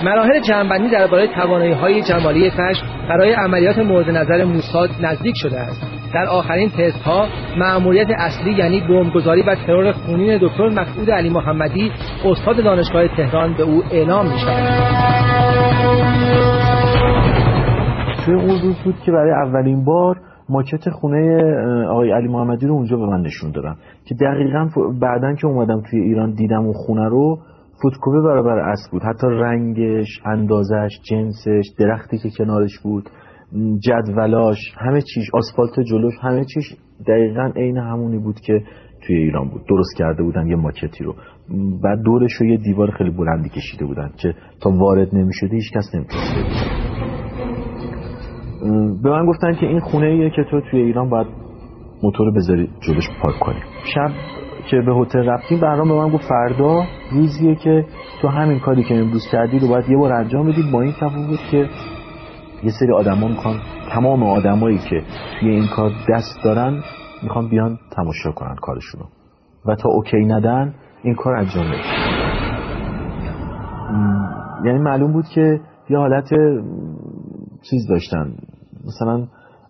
مراحل جمع‌بندی درباره توانایی‌های جمالی فشم برای عملیات مورد نظر موساد نزدیک شده است. در آخرین تست‌ها مأموریت اصلی یعنی بمبگذاری و ترور خونین دکتر مسعود علی محمدی استاد دانشگاه تهران به او اعلام می‌شود. توی اون روز بود که برای اولین بار ماکت خونه آقای علی محمدی رو اونجا به من نشون دادن که دقیقاً بعدن که اومدم توی ایران دیدم اون خونه رو فتوکپی برابر اصل بود. حتی رنگش، اندازش، جنسش، درختی که کنارش بود، جدولاش، همه چیز، آسفالت جلوش، همه چیز دقیقاً عین همونی بود که توی ایران بود. درست کرده بودن یه ماکتی رو. بعد دورش رو یه دیوار خیلی بلندی کشیده بودن که تا وارد نمی‌شده هیچ کس نمی‌تونست بره. به من گفتن که این خونه‌ایه که تو توی ایران باید موتور بذاری جلوش پارک کنی. شب که به هتل رفتیم برام به من گفت فردا روزیه که تو همین کاری که امروز کردی رو باید یه بار انجام بدید، با این تفاوت که یه سری آدما میخوان، تمام آدمایی که توی این کار دست دارن میخوان بیان تماشا کنن کارشونو و تا اوکی ندن این کار انجام نمیشه. یعنی معلوم بود که یه حالت چیز داشتن، مثلا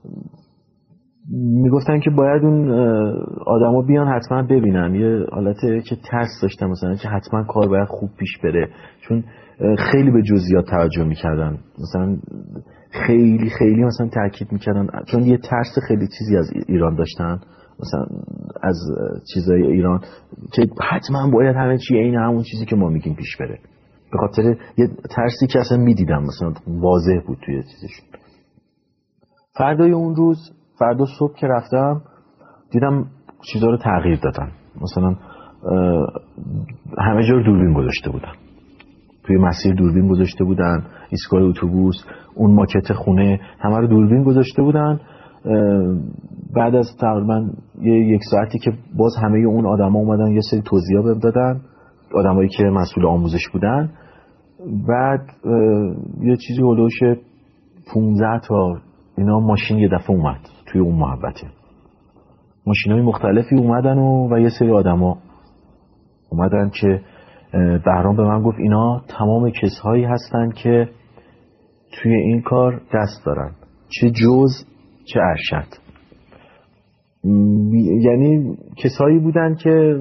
میگفتن که باید اون آدما بیان حتما ببینن، یه حالته که ترس داشتن مثلا که حتما کار باید خوب پیش بره، چون خیلی به جزئیات توجه میکردن، مثلا خیلی مثلا تاکید میکردن، چون یه ترس خیلی چیزی از ایران داشتن، مثلا از چیزای ایران که حتما باید همه چی عین همون چیزی که ما میگیم پیش بره، به خاطر یه ترسی که اصلا میدیدم مثلا واضح بود توی چیزشون. فردای اون روز، فردا صبح که رفتم دیدم چیزا رو تغییر دادن. مثلا همه جا رو دوربین گذاشته بودن، توی مسیر دوربین گذاشته بودن، ایستگاه اتوبوس، اون ماکت خونه، همه رو دوربین گذاشته بودن. بعد از تقریبا یک ساعتی که باز همه اون آدما اومدن یه سری توضیحات بهم دادن، آدمایی که مسئول آموزش بودن. بعد یه چیزی هولوش 15 تا اینا ماشین یه دفعه اومد توی اون محوطه، ماشینای مختلفی اومدن و یه سری آدما اومدن که بهرام به من گفت اینا تمام کسایی هستن که توی این کار دست دارن، چه جز چه ارشد. یعنی کسایی بودن که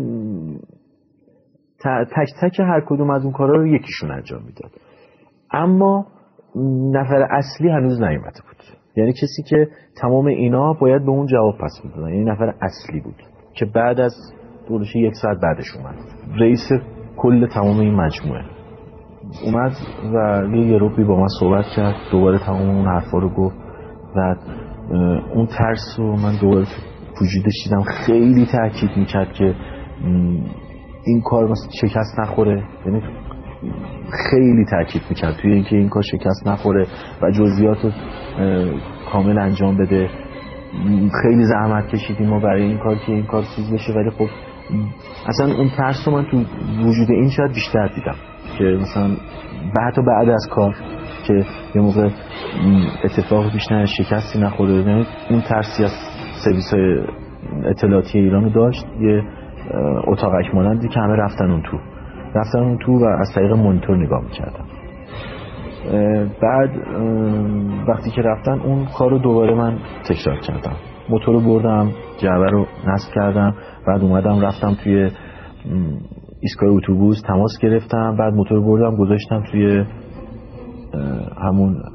تک تک هر کدوم از اون کارا رو یکیشون انجام میداد، اما نفر اصلی هنوز نیومده بود. یعنی کسی که تمام اینا باید به اون جواب پس میدادن، یعنی نفر اصلی بود که بعد از دورش 1 ساعت بعدش اومد. رئیس کل تمام این مجموعه اومد و یه روبی با من صحبت کرد، دوباره تمام اون حرفا رو گفت و اون ترس رو من دوباره وجودش دیدم. خیلی تاکید میکرد که این کار مثلا شکست نخوره، یعنی خیلی تاکید میکرد توی اینکه این کار شکست نخوره و جزئیات رو کامل انجام بده. خیلی زحمت کشیدیم ما برای این کار که این کار چیز بشه، ولی خب اصلا اون ترس رو من تو وجود این شاید بیشتر دیدم که مثلا بعد از کار که یه موقع اتفاق پیش نیاد، شکستی نخوره. یعنی اون ترسی از سرویس‌های اطلاعاتی ایران رو داشت. یه اتاقک مانندی که همه رفتن اون تو و از طریق مانیتور نگاه می‌کردن. بعد وقتی که رفتن اون کار رو دوباره من تکرار کردم، موتور رو بردم، جعبه رو نصب کردم، بعد اومدم رفتم توی ایستگاه اتوبوس تماس گرفتم، بعد موتور رو بردم گذاشتم توی همون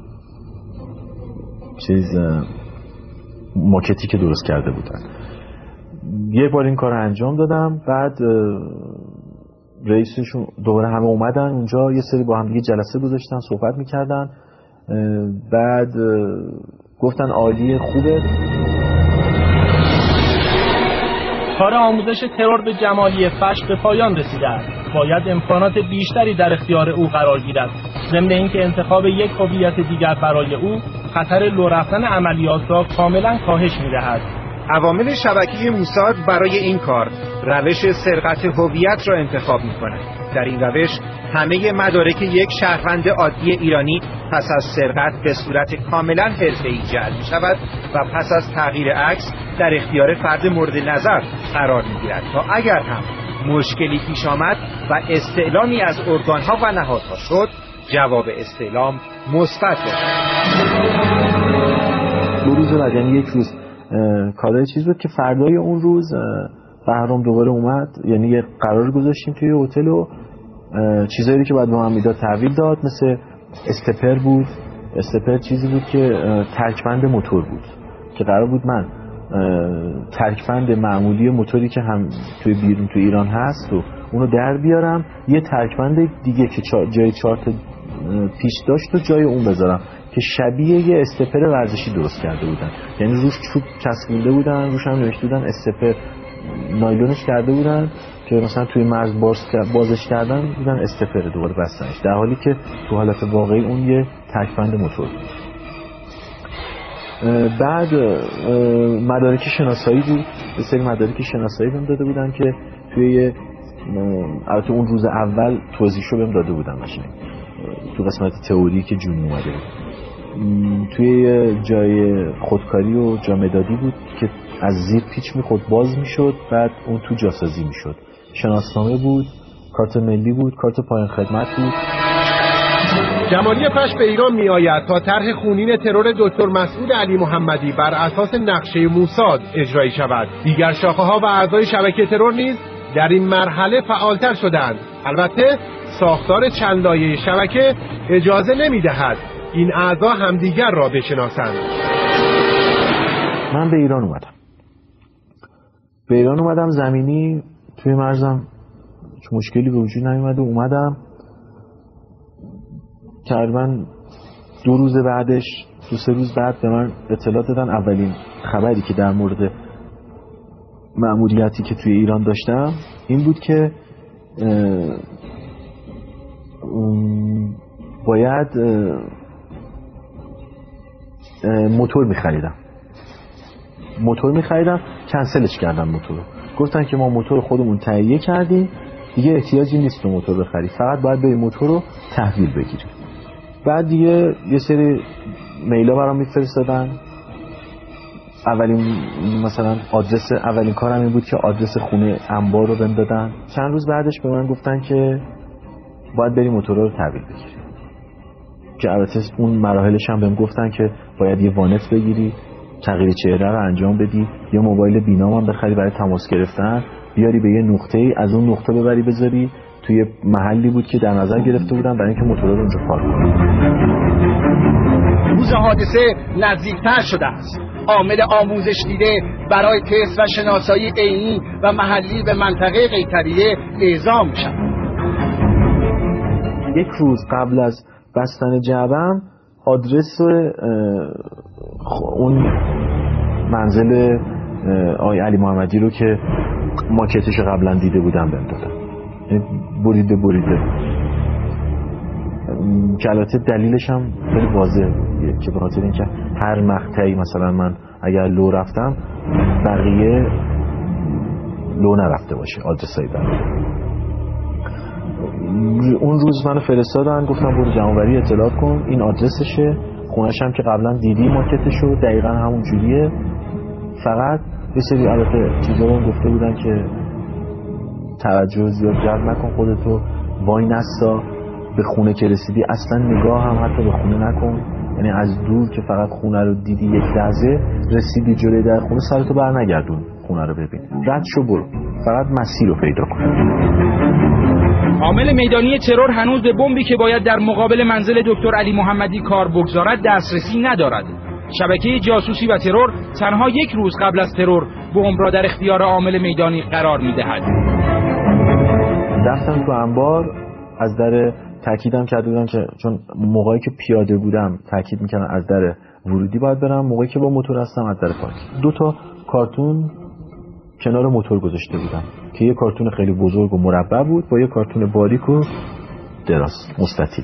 ماکتی که درست کرده بودن. یه بار این کار رو انجام دادم، بعد رئیسشون دوباره همه اومدن اونجا، یه سری با هم دیگه جلسه گذاشتن، صحبت میکردن. بعد گفتن عالیه، خوبه. کار آموزش ترور به جمالی فشم به پایان رسیده است. باید امکانات بیشتری در اختیار او قرار گیرد، ضمن اینکه انتخاب یک هویت دیگر برای او خطر لو رفتن عملیات را کاملا کاهش می‌دهد. عوامل شبکه موساد برای این کار روش سرقت هویت را انتخاب می‌کنند. در این روش همه مدارک یک شهروند عادی ایرانی پس از سرقت به صورت کاملا حرفه‌ای جعل می‌شود و پس از تغییر عکس در اختیار فرد مورد نظر قرار می‌گیرد تا اگر هم مشکلی پیش آمد و استعلامی از ارگان‌ها و نهادها شد، جواب استعلام مثبت باشد. 2 روز بعد یعنی 1 روز کارای چیز بود که فردای اون روز بهرام دوباره اومد، یعنی یه قرار گذاشتیم توی هتل و چیزایی که بعد به من میداد تحویل داد، مثل استپر بود. استپر چیزی بود که ترکبند موتور بود که قرار بود من ترکبند معمولی موتوری که هم توی بیرون توی ایران هست و اونو در بیارم، یه ترکبند دیگه که جای 4 تا پیش داشت و جای اون بذارم که شبیه یه استپر ورزشی درست کرده بودن، یعنی روش چوب چسبونده بودن، روش هم نوشته بودن استپر، نایلونش کرده بودن که مثلا توی مرز بازش کردن بودن استپر، دوباره بستنش، در حالی که تو حالت واقعی اون یه ترکبند موتور بود. بعد مدارک شناسایی بود، یه سری مدارک شناسایی بهم داده بودن که توی البته اون روز اول توضیحشو بهم داده بودن قشنگ تو قسمت تئوری که جون اومده بود. توی جای خودکاری و جامدادی بود که از زیر پیچ میخورد باز میشد، بعد اون تو جاسازی میشد. شناسنامه بود، کارت ملی بود، کارت پایان خدمت بود. جمالی فش به ایران می آید تا طرح خونین ترور دکتر مسعود علی محمدی بر اساس نقشه موساد اجرایی شود. دیگر شاخه‌ها و اعضای شبکه ترور نیز در این مرحله فعالتر شدند. البته ساختار چند لایه شبکه اجازه نمی‌دهد این اعضا همدیگر را بشناسند. من به ایران اومدم زمینی، توی مرزم مشکلی به وجود نیومد و اومدم. تقریبا 2 روز بعدش 2-3 روز بعد به من اطلاع دادن. اولین خبری که در مورد مأموریتی که توی ایران داشتم این بود که باید موتور می‌خریدم. کنسلش کردم موتورو. گفتن که ما موتور خودمون تهیه کردیم، دیگه احتیاجی نیست تو موتور بخری، فقط باید بری موتور رو تحویل بگیری. بعد دیگه یه سری میلا برام میفرستادن. اولین کارم این بود که آدرس خونه انبار رو بهم دادن. چند روز بعدش به من گفتن که باید بری موتور رو تحویل بگیری، که البته اون مراحلش هم بهم گفتن که باید یه وانت بگیری، تغییر چهره رو انجام بدی، یه موبایل بینام هم بخری برای تماس گرفتن، بیاری به یه نقطه‌ای، از اون نقطه ببری بذاری توی محلی بود که در نظر گرفته بودن برای اینکه موتور رو اونجا پارک کنن. روز حادثه نزدیکتر شده است. عامل آموزش دیده برای تست و شناسایی عینی و محلی به منطقه قیطریه اعزام شد. 1 روز قبل از بستن جعبم آدرس اون منزل آقای علی محمدی رو که ماکتش قبلا دیده بودم بهم دادن، بریده که البته دلیلش هم خیلی واضحه که به خاطر اینکه هر مقطعی مثلا من اگر لو رفتم بقیه لو نرفته باشه آدرسای بقیه. اون روز منو فرستادن، گفتم برو جمع‌آوری اطلاعات کن، این آدرسشه، خونش هم که قبلا دیدی ماکتشو دقیقا همون جوریه، فقط یه سری البته چیزا رو گفته بودن که توجه زیاد جلب نکن، خودتو وای نستا، به خونه که رسیدی اصلا نگاه هم حتی به خونه نکن، یعنی از دور که فقط خونه رو دیدی یک لحظه رسیدی جلوی در خونه سرتو بر نگردون، خونه رو ببین، رد شو برو، فقط مسیر رو پیدا کن. عامل میدانی ترور هنوز به بمبی که باید در مقابل منزل دکتر علی محمدی کار بگذارد دسترسی ندارد. شبکه جاسوسی و ترور تنها 1 روز قبل از ترور بمب را در اختیار عامل میدانی قرار می‌دهد. رفتم تو انبار، از در تاکیدم کرده بودم که چون موقعی که پیاده بودم تاکید می‌کردن از در ورودی باید برم، موقعی که با موتور هستم از در پارک. 2 تا کارتون کنار موتور گذاشته بودم که یه کارتون خیلی بزرگ و مربع بود با یه کارتون باریک و دراز مستطیل.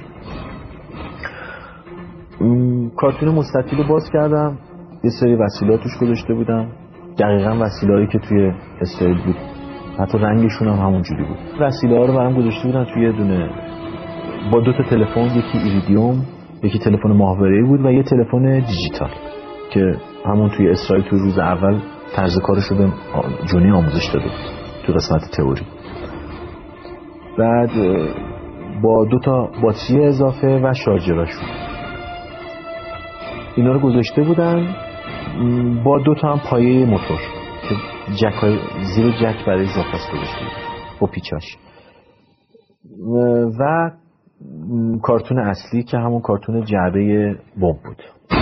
کارتون مستطیل رو باز کردم، یه سری وسیلات توش گذاشته بودم، دقیقاً وسیله‌ای که توی اسرائیل بود، حتی رنگشون هم همون جوری بود. وسیله‌ها رو برام گذاشته بودن توی یه دونه با 2 تا تلفن، یکی ایریدیوم، یکی تلفن ماهواره‌ای بود و یه تلفن دیجیتال که همون توی اسرائیل توی روز اول طرز کارش رو به جونی آموزش داده بود تو قسمت تئوری. بعد با 2 تا باتری اضافه و شارژراشون. اینا رو گذاشته بودن با 2 تا هم پایه موتور که جک‌های زیر جک برای اضافه است گذاشته بود با پیچاش و کارتون اصلی که همون کارتون جعبه بمب بود.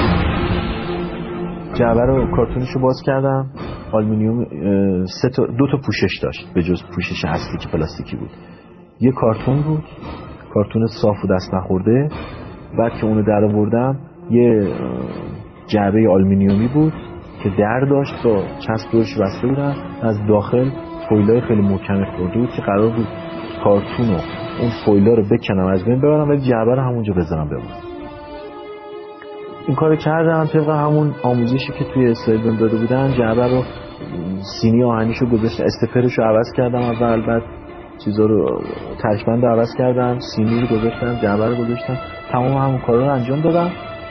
جعبه رو کارتونشو باز کردم، آلومینیوم 2 تا پوشش داشت به جز پوشش اصلی که پلاستیکی بود. یه کارتون بود، کارتون صاف و دست نخورده. بعد که اونو در آوردم یه جعبه آلومینیومی بود که در داشت با چسب روش بسته بودن. از داخل فویلای خیلی محکم خورده بود که قرار بود کارتون و اون فویلا رو بکنم از بین ببرم ولی جعبه رو همونجا بذارم بمونه. این کارو کردم طبق همون آموزشی که توی اسلاید بهم داده بودن. جعبه رو سینی آهنیشو گذاشتم، استپرشو عوض کردم اول، بعد چیزا رو ترکبند عوض کردم، سینی رو گذاشتم، جعبه رو گذاشتم، تمام همون کارا رو انجام دادم.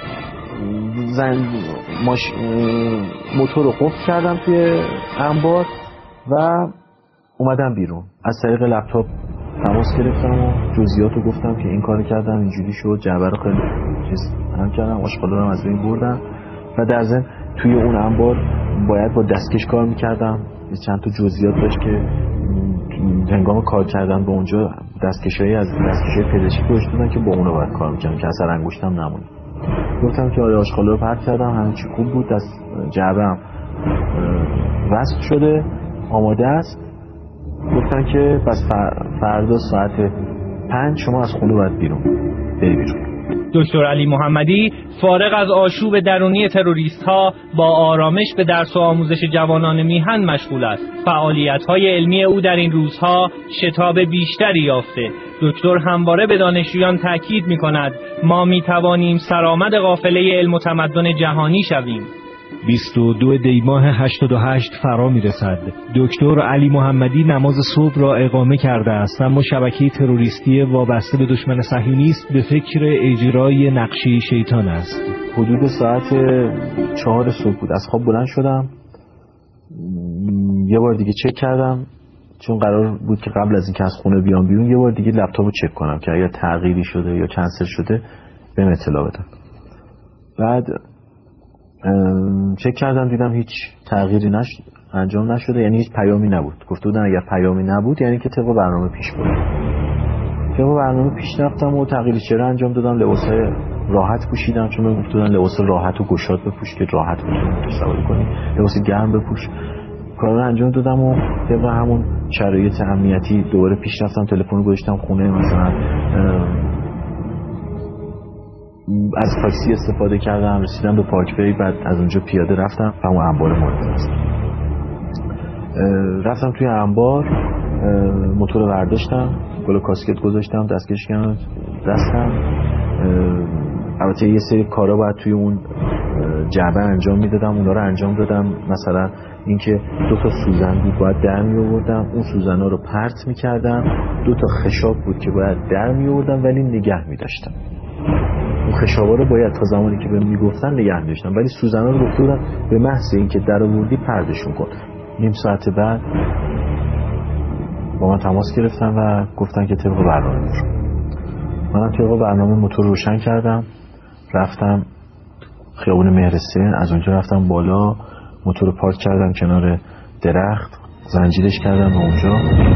موتور رو قفل کردم توی انبار و اومدم بیرون. از طریق لپتاپ تماس گرفتم و جزئیات رو گفتم که این کارو کردم، اینجوری شد، جعبه رو خیلی چیز کردم، آشغالا رو از بین بردم و در ضمن توی اون انبار باید با دستکش کار میکردم. چند تا جزئیات داشت که هنگام کار کردن به اونجا دستکشایی از دستکشای پزشکی گذاشته بودن که با اونا باید کار میکردم که اثر انگشتم نمونه. گفتم که آره آشغالا رو پرت کردم، همه چی خوب بود، دست جعبه‌ام وصل شده آماده است. گفتن که پس فردا ساعت 5 شما از خونه باید بری بیرون. دکتر علی محمدی فارغ از آشوب درونی تروریست‌ها با آرامش به درس و آموزش جوانان میهن مشغول است. فعالیت‌های علمی او در این روزها شتاب بیشتری یافته. دکتر همواره به دانشجویان تاکید می‌کند ما می‌توانیم سرآمد قافله علم و تمدن جهانی شویم. 22 دی‌ماه 88 فرا میرسد. دکتر علی محمدی نماز صبح را اقامه کرده است، اما شبکه تروریستی وابسته به دشمن صهیونیست به فکر اجرای نقشه شیطان است. حدود ساعت 4 صبح بود از خواب بلند شدم، یه بار دیگه چک کردم چون قرار بود که قبل از اینکه از خونه بیام بیرون یه بار دیگه لپتاپو چک کنم که اگر تغییری شده یا کنسل شده بهم اطلاع بدم. بعد چک کردم دیدم هیچ تغییری انجام نشده، یعنی هیچ پیامی نبود. گفته بودن اگر پیامی نبود یعنی که طبق برنامه پیش برد. طبق برنامه پیش رفتم و تغییر چهره انجام دادم، لباسای راحت پوشیدم چون من گفته بودن لباس راحت و گشاد بپوش که راحت بتونی سواری کنی، لباس گرم بپوش. کارا رو انجام دادم و طبق همون شرایط امنیتی دوباره پیش رفتم، تلفن رو گذاشتم خونه، مثلا از تاکسی استفاده کردم، رسیدم به پارک وی، بعد از اونجا پیاده رفتم و اون انبار مورد است. رفتم توی انبار، موتور رو برداشتم، گل کاسکت گذاشتم، دستکش کردم دستم. البته یه سری کارا باید توی اون جعبه انجام میدادم، اونا رو انجام دادم. مثلا اینکه 2 تا سوزن بود باید در می آوردم، اون سوزن‌ها رو پرت می‌کردم. 2 تا خشاب بود که باید در می آوردم ولی نگه می‌داشتم. اون خشابا رو باید تا زمانی که بهم میگفتن نگه می‌داشتم، ولی سوزنا رو گفته بودن به محض اینکه در آوردی پردشون کن. نیم ساعت بعد با من تماس گرفتن و گفتن که طبق برنامه برو. منم طبق برنامه موتور روشن کردم، رفتم خیابون مهرسین، از اونجا رفتم بالا، موتور رو پارک کردم کنار درخت، زنجیرش کردم به اونجا.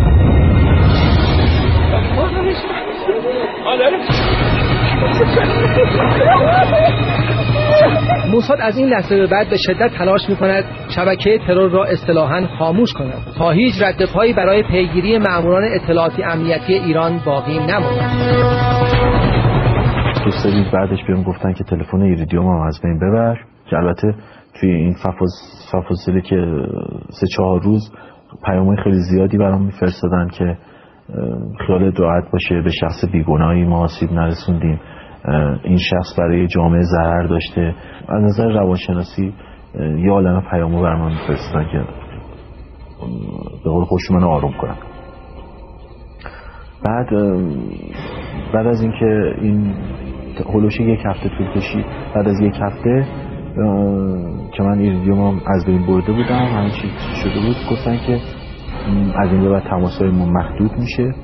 موساد از این لحظه به بعد به شدت تلاش می‌کند شبکه ترور را اصطلاحاً خاموش کند تا هیچ رد پایی برای پیگیری ماموران اطلاعاتی امنیتی ایران باقی نماند. دوست دارید بعدش بهم گفتن که تلفن ایریدیوم از بین ببر، که البته توی این فاصله که 3-4 روز پیام‌های خیلی زیادی برام می‌فرستادن که خیالت راحت باشه، به شخص بیگناهی ما آسیب نرسوندیم، این شخص برای جامعه ضرر داشته. از نظر روانشناسی یه عالمه پیامو برام می‌فرستادن که به قول خودشون منو آروم کنن. بعد از اینکه این هولوش 1 هفته طول کشید، بعد از 1 هفته که من ایریدیومم از بین برده بودم، همه چی شده بود، گفتن که از این به بعد تماس‌های ما محدود میشه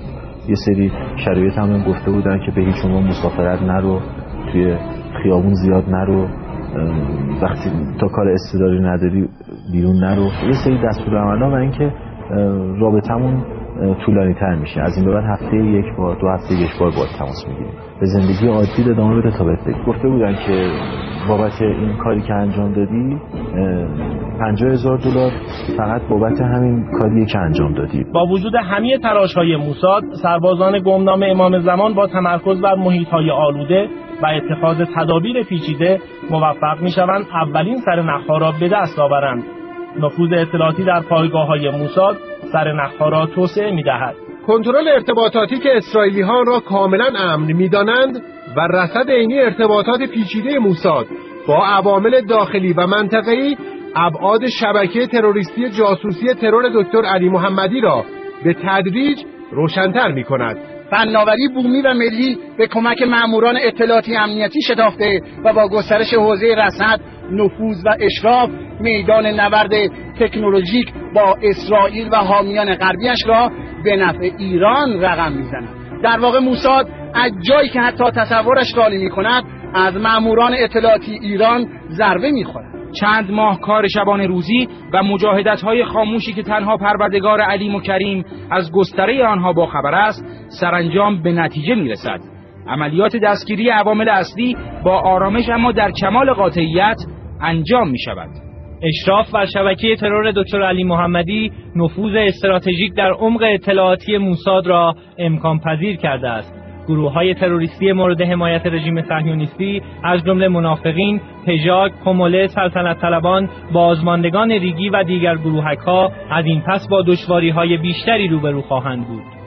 یه سری شرایط هم گفته بودن که به هیچ عنوان مسافرت نرو، توی خیابون زیاد نرو، وقتی تا کار اضطراری نداری بیرون نرو. یه سری دستورالعمل‌ها و اینکه رابطمون طولانی تر میشه. از این به بعد هفته یک بار، 2 هفته یک بار باهات تماس میگیریم. به زندگی عادی ادامه بده تا بهت بگم. گفته بودن که بابت این کاری که انجام دادی $50,000 فقط بابت همین کاری که انجام دادی. با وجود همه تلاش‌های موساد، سربازان گمنام امام زمان با تمرکز بر محیط‌های آلوده و اتخاذ تدابیر پیچیده موفق می‌شوند اولین سرنخ‌ها را به دست آورند. نفوذ اطلاعاتی در پایگاه‌های موساد سرنخ‌ها را توسعه می‌دهد. کنترل ارتباطاتی که اسرائیلی‌ها را کاملا امن می‌دانند و رصد عینی ارتباطات پیچیده موساد با عوامل داخلی و منطقه‌ای ابعاد شبکه تروریستی جاسوسی ترور دکتر علی محمدی را به تدریج روشن‌تر می‌کند. فناوری بومی و ملی به کمک ماموران اطلاعاتی امنیتی شتافته و با گسترش حوزه رصد، نفوذ و اشراف میدان نبرد تکنولوژیک با اسرائیل و حامیان غربیش را به نفع ایران رقم میزند. در واقع موساد از جایی که حتی تصورش را نمی‌کند از ماموران اطلاعاتی ایران ضربه می‌خورد. چند ماه کار شبانه روزی و مجاهدت‌های خاموشی که تنها پروردگار علیم و کریم از گستره آنها با خبر است، سرانجام به نتیجه می‌رسد. عملیات دستگیری عوامل اصلی با آرامش اما در کمال قاطعیت انجام می‌شود. اشراف بر شبکه ترور دکتر علی محمدی نفوذ استراتژیک در عمق اطلاعاتی موساد را امکان پذیر کرده است. گروه‌های تروریستی مورد حمایت رژیم صهیونیستی از جمله منافقین، پژاک، کموله، سلطنت طلبان، بازماندگان ریگی و دیگر گروهک‌ها از این پس با دشواری‌های بیشتری روبرو خواهند بود.